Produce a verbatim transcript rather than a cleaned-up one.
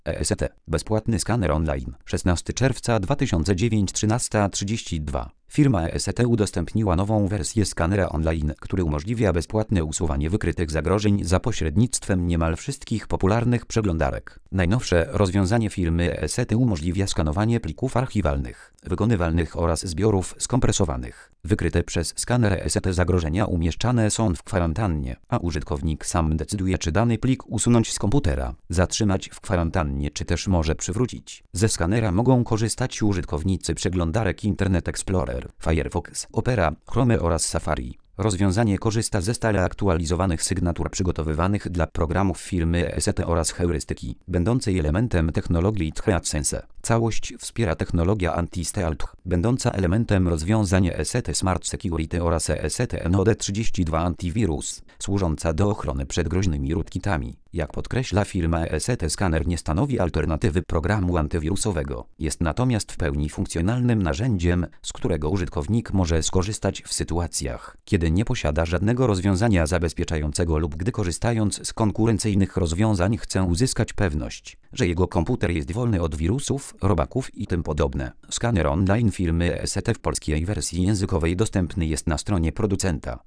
E S T. Bezpłatny skaner online. szesnastego czerwca dwa tysiące dziewięć, trzynaста trzydzieści dwa. Firma E S T udostępniła nową wersję skanera online, który umożliwia bezpłatne usuwanie wykrytych zagrożeń za pośrednictwem niemal wszystkich popularnych przeglądarek. Najnowsze rozwiązanie firmy E S T umożliwia skanowanie plików archiwalnych, wykonywalnych oraz zbiorów skompresowanych. Wykryte przez skaner E S T zagrożenia umieszczane są w kwarantannie, a użytkownik sam decyduje, czy dany plik usunąć z komputera, zatrzymać w kwarantannie, czy też może przywrócić. Ze skanera mogą korzystać użytkownicy przeglądarek Internet Explorer, Firefox, Opera, Chrome oraz Safari. Rozwiązanie korzysta ze stale aktualizowanych sygnatur przygotowywanych dla programów firmy E S T oraz heurystyki, będącej elementem technologii ThreadSense. Całość wspiera technologia anti-stealth, będąca elementem rozwiązań E S T Smart Security oraz E S T N O D trzydzieści dwa Antivirus, służąca do ochrony przed groźnymi rootkitami. Jak podkreśla firma E S T, skaner nie stanowi alternatywy programu antywirusowego. Jest natomiast w pełni funkcjonalnym narzędziem, z którego użytkownik może skorzystać w sytuacjach, kiedy nie posiada żadnego rozwiązania zabezpieczającego lub gdy korzystając z konkurencyjnych rozwiązań chce uzyskać pewność, że jego komputer jest wolny od wirusów, robaków i tym podobne. Skaner online firmy E S T w polskiej wersji językowej dostępny jest na stronie producenta.